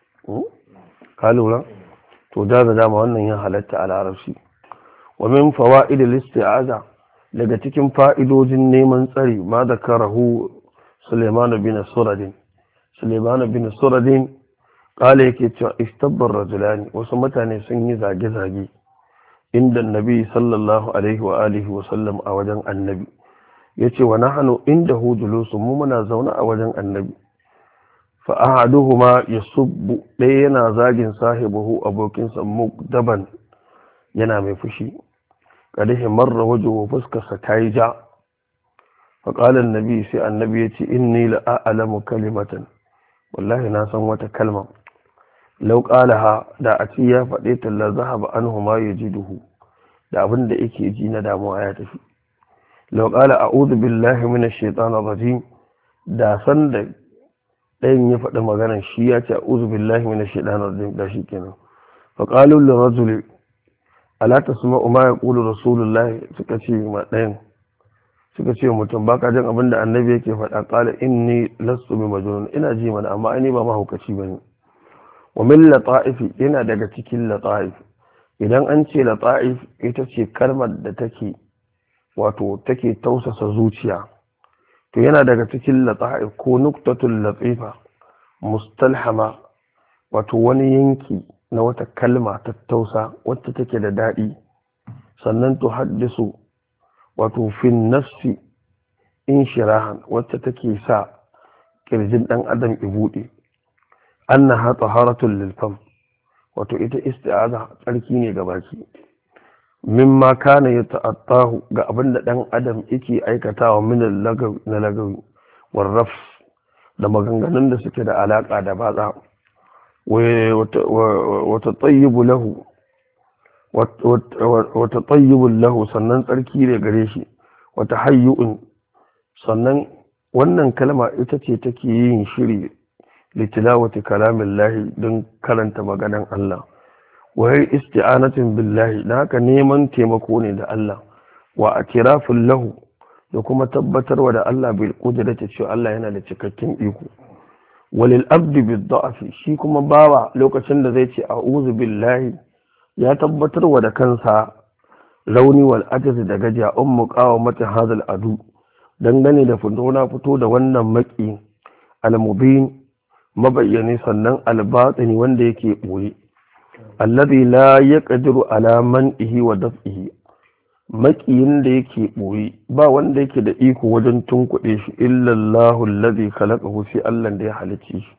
ka lura? To da da dama wannan ya halatta a larabci. Wa min fawaidil isti'aza, daga cikin fa'idojin neman tsari, ma da karahu Sulaiman bin Suradin. Sulaiman bin Suradin kale yake cewa istabbar rajulani, wasu mutane sun yi zage-zage inda annabi sallallahu alaihi wa alihi wa sallam, a wajen annabi. yace wa nahnu indahu julusun, mu muna zaune a wajen annabi. Fa ahaduhuma yasubbu, ɗaya yana zagin sahibahu, abokinsa, mukdaban, yana mai fushi. Kadihi marra wajhu, fuskarsa ta yi ja. فقال النبي سي النبي إني لأعلم كلمة والله ناسا وتكلمة لو قالها دا أتيا فديت لا ذهب عنه ما يجده da abin da yake ji na damuwa ya tafi law qala a'udhu billahi minash shaitanir rajim da san da ɗayan ya faɗi maganar shi ya ce a'udhu billahi minash shaitanir rajim da shi kenan fa qalu lir rajuli ala tasma'u ma yaqulu rasulullah suka ce ma ɗayan suka ce mutum baka jin abin da annabi yake faɗa qala inni lastu bi majnun ina ji mana amma ni ba mahaukaci bane wa min lata'ifi yana daga cikin lata'if idan an ce lata'if ita ce kalmar da take wato take tausasa zuciya to yana daga cikin lata'if ko nuktatul latifa mustalhama wato wani yanki na wata kalma ta tausa wacce take da daɗi sannan to haddisu wato fin nafsi inshirahan wacce take sa kirjin dan adam ya bude annaha taharatul lil fam wato ita isti'aza tsarki ne ga baki mimma kana yata'attahu ga abinda dan adam yake aikatawa min al-lagaw na lagawi war raf da maganganun da suke da alaka da batsa wa tatayyibu lahu wa tatayyibu lahu sannan tsarki ne gare shi wa tahayyu'un sannan wannan kalma ita ce take yin shiri litilawati kalamillahi don karanta maganan Allah wai isti'anatin billahi da haka neman taimako ne da Allah wa atirafin lahu da kuma tabbatarwa da Allah bil qudrati cewa Allah yana da cikakken iko walil abdi bid da'fi shi kuma bawa lokacin da zai ce a'udhu billahi ya tabbatarwa da kansa rauni wal ajz da gajiya ummu qawamati hadal adu dangane da fito na fito da wannan maki al-mubin mabayyani sannan albatini wanda yake ɓoye alladhi la yaqdiru ala man'ihi wa daf'ihi makiyin da yake ɓoye ba wanda yake da iko wajen tunkuɗe shi illa Allahu alladhi khalaqahu sai Allah da ya halicce shi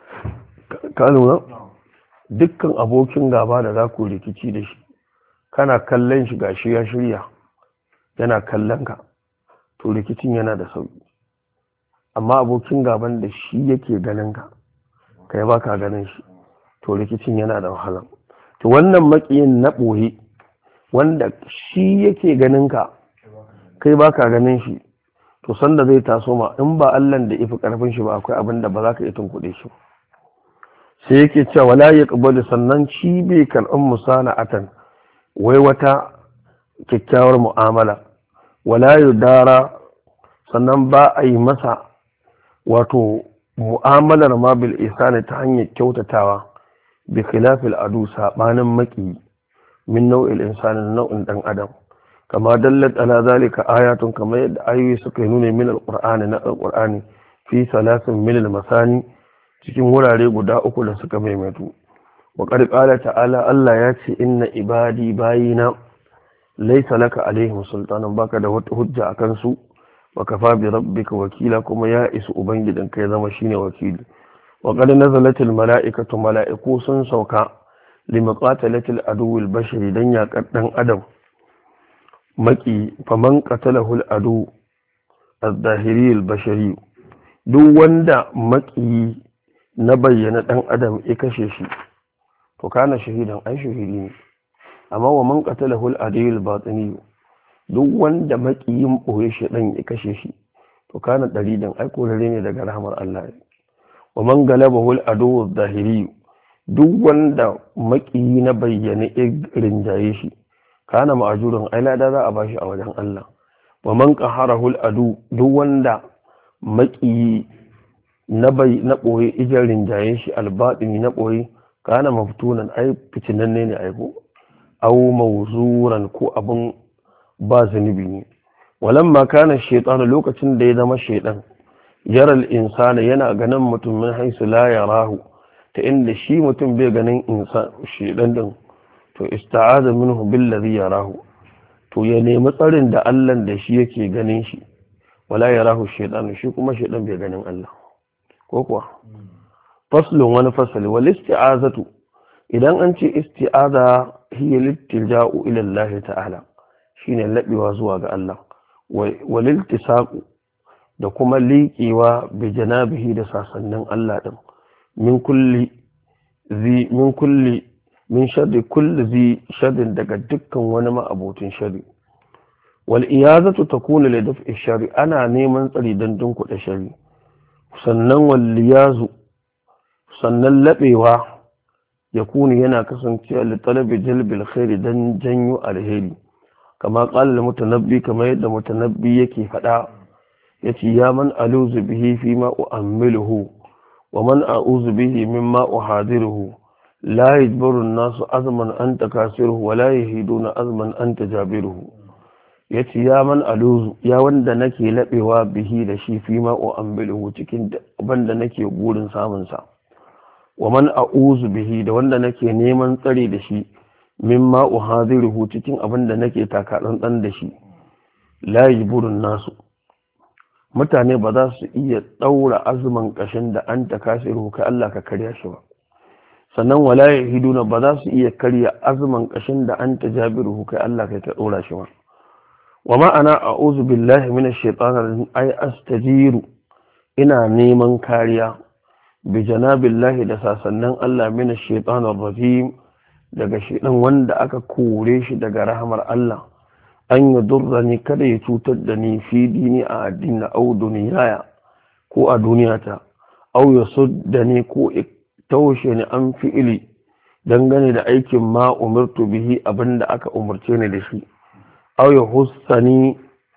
ka lura dukkan abokin gaba da za ku rikici da shi kana kallon shi gashi ya shirya yana kallon ka to rikicin yana da sauki amma abokin gaban da shi yake ganin ka kai ba ka ganin shi to rikicin yana da wahala to wannan makiyin na ɓoye wanda shi yake ganin ka kai ba ka ganin shi to sanda zai taso ma in ba Allah da ifi karfin shi ba akwai abin da ba za ka yi tunkuɗe shi sai yake cewa wala yaqbalu sannan shi bai karɓan musana'atan wai wata kyakkyawar mu'amala wala yudara sannan ba a yi masa wato mu'amalar ma bil ihsani ta hanyar kyautatawa bi khilafil adu sabanin maki min nau'il insani nau'in dan adam kama dallat ala zalika ayatun kama yadda ayoyi suka nuna min alqur'ani na alqur'ani fi salasin min almasani cikin wurare guda uku da suka maimaitu wa qad qala ta'ala Allah ya ce inna ibadi bayina laysa laka alaihim sultanan baka da wata hujja akan su wa kafa bi rabbika wakila kuma ya isu ubangidan kai zama shine wakili wa qad nazalatil mala'ikatu mala'iku sun sauka limuqatalatil aduwil bashari dan yakar dan adam maki faman qatalahu al adu az-zahiri al bashari duk wanda maki na bayyana dan adam ya kashe shi to kana shahidan ai shahidi ne amma wa man qatalahu al adu al batini duk wanda makiyin ɓoye shi ɗan ya kashe shi to kana ɗari dan aiko ne daga rahmar Allah wa man galaba hul adu zahiri duk wanda makiyi na bayyana rinjaye shi kana ma'ajurin ai lada za a bashi a wajen Allah wa man qahara hul adu duk wanda makiyi na bai na ɓoye ijar rinjaye shi albatini na ɓoye kana maftunan ai fitinanne ne aiko au mawzuran ko abun ba zunubi ne walamma kana shaytanu lokacin da ya zama shaydan yaral insana yana ganin mutum min haisu la yarahu ta inda shi mutum bai ganin insan shaydan din to ista'aza minhu billazi yarahu to ya nemi tsarin da Allah da shi yake ganin shi wala yarahu shaytanu shi kuma shaydan bai ganin Allah ko kuwa faslun wani fasali wal isti'azatu idan an ce isti'aza hiya littija'u ila Allah ta'ala shine labewa zuwa ga Allah waliltisaqu da kuma liƙewa bi janabihi da sasannin Allah din min kulli zi min kulli min sharri kulli zi sharrin daga dukkan wani ma'abotin sharri wal iyazatu takunu li daf'i sharri ana neman tsari dan dunkuɗe sharri sannan wal liyazu sannan labewa ya kuni yana kasancewa li talabi jalbil khairi dan janyo alheri kama qala al mutanabbi kama yadda mutanabbi yake fada yace ya man aluzu bihi fi ma u'ammiluhu wa man a'udhu bihi mimma uhadiruhu la yajburu an-nasu azman anta kasiruhu wa la yahiduna azman anta jabiruhu yace ya man aluzu ya wanda nake labewa bihi da shi fi ma u'ammiluhu cikin banda nake gurin samun sa wa man a'udhu bihi da wanda nake neman tsare da shi mimma uhadiruhu cikin abinda nake taka dan da shi la yajburu an-nasu mutane ba za su iya ɗaura azumin ƙashin da an ta kasiru ka Allah ka karya shi ba sannan wala yahiduna ba za su iya karya azumin ƙashin da an ta jabiru ka Allah ka ta ɗora shi ba wa ma'ana a'udhu billahi minash shaitanir rajim ay astajiru ina neman kariya bi janabillahi da sasannan Allah minash shaitanir rajim daga shaitan wanda aka kore shi daga rahmar Allah an yi durra ni kada ya cutar da ni fi dini a addini au duniyaya ko a duniyata au ya sudda ni ko taushe ni an fi'ili dangane da aikin ma umirtu bihi abinda aka umarce ni da shi au ya hussani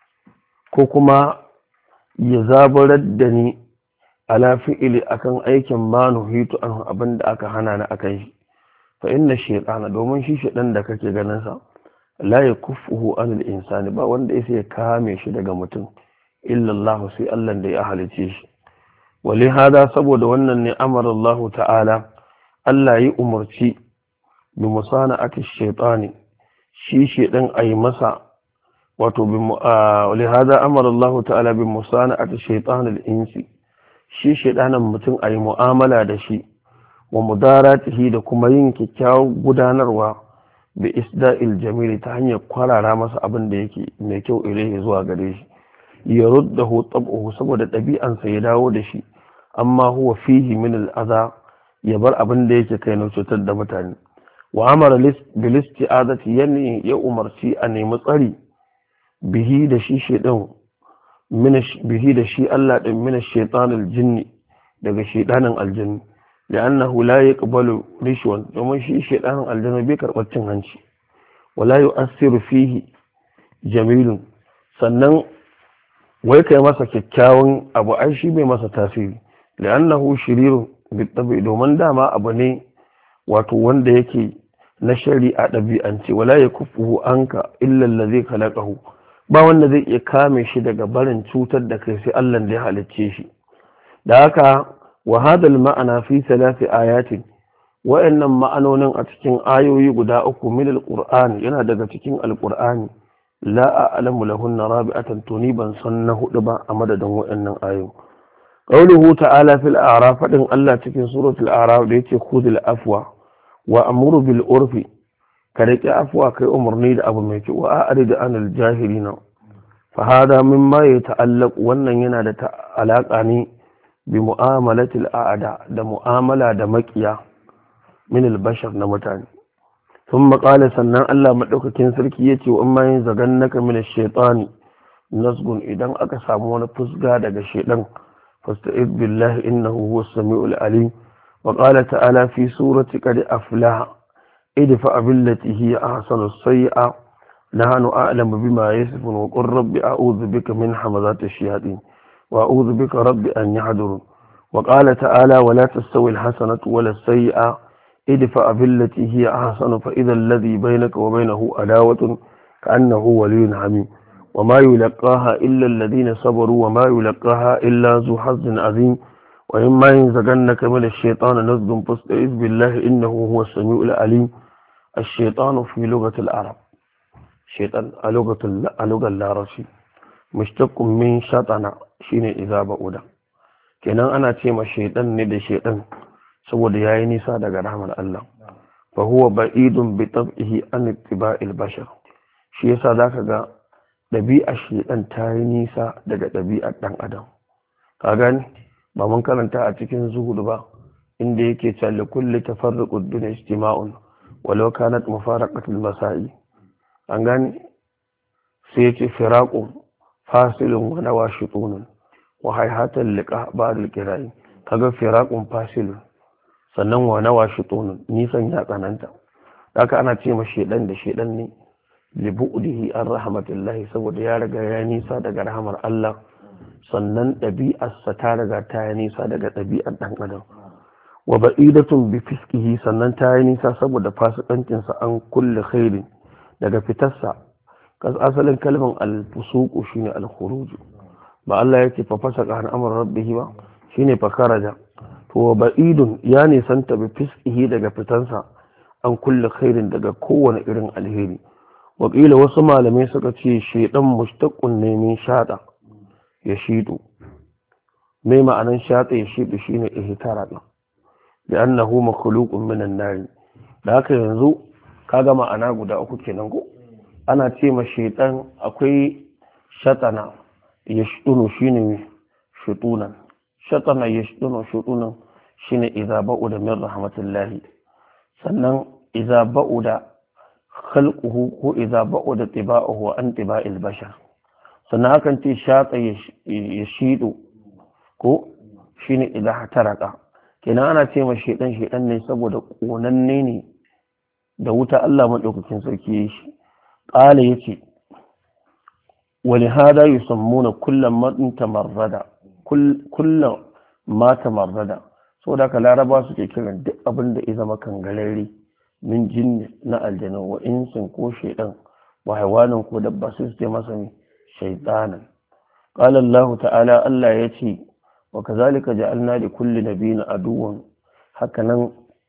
ko kuma ya zabarar da ni ala fi'ili akan aikin ma nuhitu an abinda aka hana ni akan shi fa inna shaytana domin shi shedan da kake ganin sa la yakuffuhu anil insani ba wanda yake ya kame shi daga mutum illa Allah sai Allah da ya halice shi wali hada saboda wannan ne amara Allah ta'ala Allah yi umarci bi musana'ati shaytani shi shedan ayi masa wato bi wali hada amara Allah ta'ala bi musana'ati shaytanil insi shi shedanan mutum ayi mu'amala da shi wa mudaratihi da kuma yin kyakkyawan gudanarwa bi isda'il jamili ta hanyar kwarara masa abin da yake mai kyau ilaihi zuwa gare shi ya ruddahu tab'uhu saboda ɗabi'ansa ya dawo da shi amma huwa fihi min al'aza ya bar abin da yake kai na cutar da mutane wa amara bil isti'adati yani ya umarci a nemi tsari bihi da shi shedan min bihi da shi Allah din min shaytanil jinni daga shaytanin aljanni لأنه لا يقبل رشوة ومن شيء شيطان الجنة بيكر واتشنهنشي ولا يؤثر فيه جميل sannan wai kai masa kyakkyawan abu ai shi bai masa tasiri li'annahu shiriru bitabi domin dama abu ne wato wanda yake na shari'a dabi'ance wala yakuffu anka illa allazi khalaqahu ba wanda zai iya kame shi daga barin cutar da kai sai Allah da ya halicce shi da haka وهذا المعنى في ثلاث آيات وإن معنون أتكين آيوي قداء من القرآن ينادق تكين القرآن لا أعلم لهن رابعة تنيبا صنه لبا أمددا وإن آيو قوله تعالى في الأعراف فإن الله تكين سورة الأعراف ليتي خذ الأفوى وأمر بالعرف كذلك أفوى كي أمرني لأبو ميكي وأعرض عن الجاهلين فهذا مما يتعلق وأن ينادى علاقاني bi mu'amalatil a'da da mu'amala da makiya min al-bashar na mutane sun maƙala sannan Allah madaukakin sarki yace wa amma yin zagannaka min ash-shaytani nasgun idan aka samu wani fusga daga shedan fasta'id billahi innahu huwas samiul alim wa qala ta'ala fi surati qad aflaha idfa billati hiya ahsanu as-sayyi'a nahnu a'lamu bima yasifun wa qur rabbi a'udhu bika min hamazati ash-shayatin وأعوذ بك رب أن يحضرون وقال تعالى ولا تستوي الحسنة ولا السيئة ادفع بالتي هي أحسن فإذا الذي بينك وبينه عداوة كأنه ولي حميم وما يلقاها إلا الذين صبروا وما يلقاها إلا ذو حظ عظيم وإما ينزغنك من الشيطان نزغ فاستعذ بالله إنه هو السميع العليم الشيطان في لغة العرب شيطان لغة العربية مشتق من شطن shine idza ba'uda kenan ana ce ma shaytan ne da shaytan saboda yayi nisa daga rahmar Allah fa huwa ba'idun bi tab'ihi an ittiba'il bashar shi yasa zaka ga ɗabi'ar shedan ta yi nisa daga ɗabi'ar ɗan adam ka gani ba mun karanta a cikin zuhud ba inda yake cewa li kulli tafarruqud dunya ijtima'un walau kanat mufaraqatul masa'i an gani sai yace firaqun fasilun wa nawashitun wa hayhatal liqa ba'd al-qira'i kaga firaqun fasilun sannan wa nawashitun nisan ya tsananta haka ana ce ma shedan da shedan ne li bu'dihi an rahmatillahi saboda ya riga ya nisa daga rahmar Allah sannan ɗabi'arsa ta riga ta yi nisa daga ɗabi'ar ɗan adam wa ba'idatun bi fiskihi sannan ta yi nisa saboda fasikancinsa an kulle khairin daga fitarsa kas asalin kalmar al-fusuqu shine al-khuruj ba Allah yake fa fasaka an amr rabbih ba shine fa karaja to wa ba'idun ya nisanta bi fiskihi daga fitansa an kulle khairin daga kowane irin alheri wakila wasu malamai suka ce shedan mushtaqun ne min shada ya shidu mai ma'anan shata ya shidu shine ihtara din da annahu makhluqun minan nar da haka yanzu kaga ma'ana guda uku kenan ko ana ce ma shaytan akwai shatana yashtunu shine shutunan shatana yashtunu shutunan shine idza ba'uda min rahmatillahi sannan idza ba'uda khalquhu ko idza ba'uda tiba'uhu an tiba'il bashar sannan hakan ce shatsa ya shido ko shine idan taraka kenan ana ce ma shedan shedan ne saboda konanne ne da wuta Allah madaukakin sarki yayi shi qala yace wali hada yusammuna kullam man tamarrada kullam ma tamarrada saboda ka laraba suke kiran duk abin da ya zama kangararre min jinni na aljanu wa insin ko shedan wa haywanin ko dabba su ce masa ne شيطانا قال الله تعالى الله يتي وكذلك جعلنا لكل نبي عدوا hakanan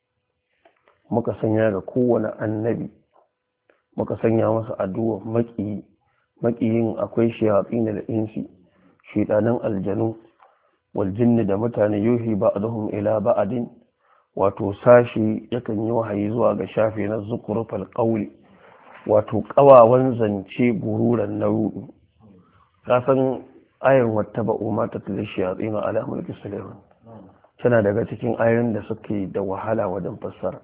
muka sanya ga kowane annabi muka sanya masa aduwa maki makiyin akwai shayatin da insi shaytanan aljanu wal jinni da mutane yuhi ba'dhum ila ba'din wato sashi yakan yi wahayi zuwa ga shafi na zukurfal qawli wato kawawan zance bururan na rudu kasan ayin wata ba'u mata tuli shayatsi na ala mulki Suleiman tana daga cikin ayoyin da suke da wahala wajen fassara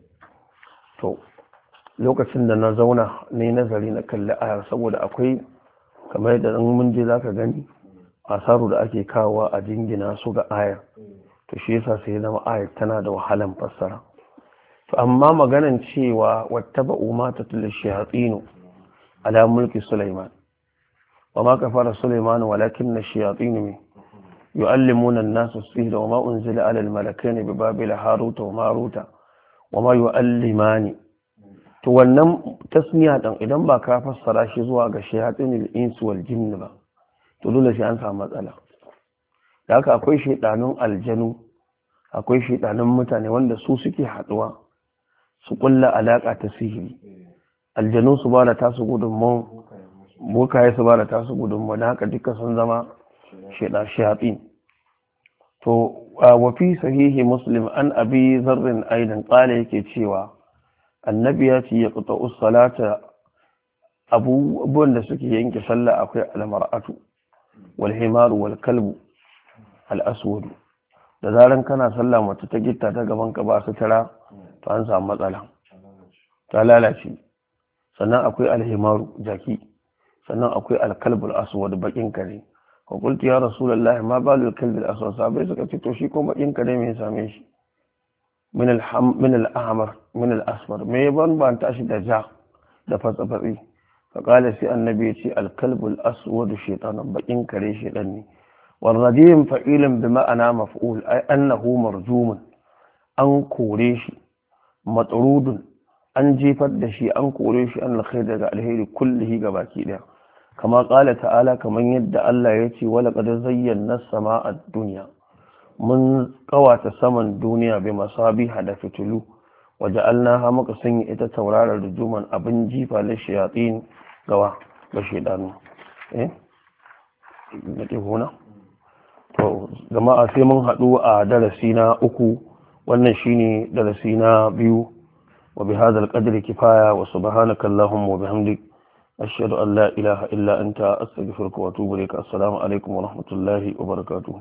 to lokacin da na zauna ne nazari na kalli ayar saboda akwai kamar yadda mun je zaka gani asaru da ake kawowa a jingina su ga ayar to shi yasa sai zama ayar tana da wahalan fassara to amma maganan cewa wata ba'u mata tuli shayatsi ala mulki Suleiman وما كفر سليمان ولكن الشياطين يعلمون الناس السحر وما أنزل على الملكين ببابل هاروت وماروت وما يعلمان to wannan tasmiya dan idan ba ka fassara shi zuwa ga shayatin al-ins wal jinn ba to dole sai an samu matsala da haka akwai shaytanun aljanu akwai shaytanun mutane wanda su suke haduwa su kulla alaka ta sihiri aljanu su ba da tasu gudunmu bokaye su ba da tasu gudunmu da haka duka sun zama shayatin to wa fi sahihi muslim an abi zarrin aidan qala yake cewa annabi ya ce ya qata us-salata abubuwan da suke yanke sallah akwai al-mar'atu wal himaru wal kalbu al-aswad da zaran kana sallah mace ta gitta ta gaban ka ba su tara to an samu matsala ta lalace sannan akwai al-himaru jaki sannan akwai al-kalbu al-aswad bakin kare ko kulti ya rasulullahi ma balu al-kalbu al-aswad sabai suka ce to shi ko bakin kare me ya same shi min al-ham min al-ahmar min al-asfar me ban ban tashi da ja da fatsafatsi fa kala sai annabi ya ce al-kalbu al-aswad shaytanun bakin kare shaytan ne والرديم فعيل بمعنى مفعول أي أنه مرجوم أن كوريش مطرود أن جيفت دشي أن كوريش أن الخير عليه كله قباكي ده كما قال تعالى كمن يدى الله يتي ولقد زينا السماء الدنيا من قوات سمن الدنيا بمصابيح دفتلو وجعلناها مقصن إتتورار رجوما أبن جيفا للشياطين قوا بشيطان إيه نتي هنا to jama'a sai mun haɗu a darasi na uku wannan shine darasi na biyu wa bihadhal qadri kifaya wa subhanaka allahumma wa bihamdik ashhadu an la ilaha illa anta astaghfiruka wa atubu ilaik. Assalamu alaikum wa rahmatullahi wa barakatuh.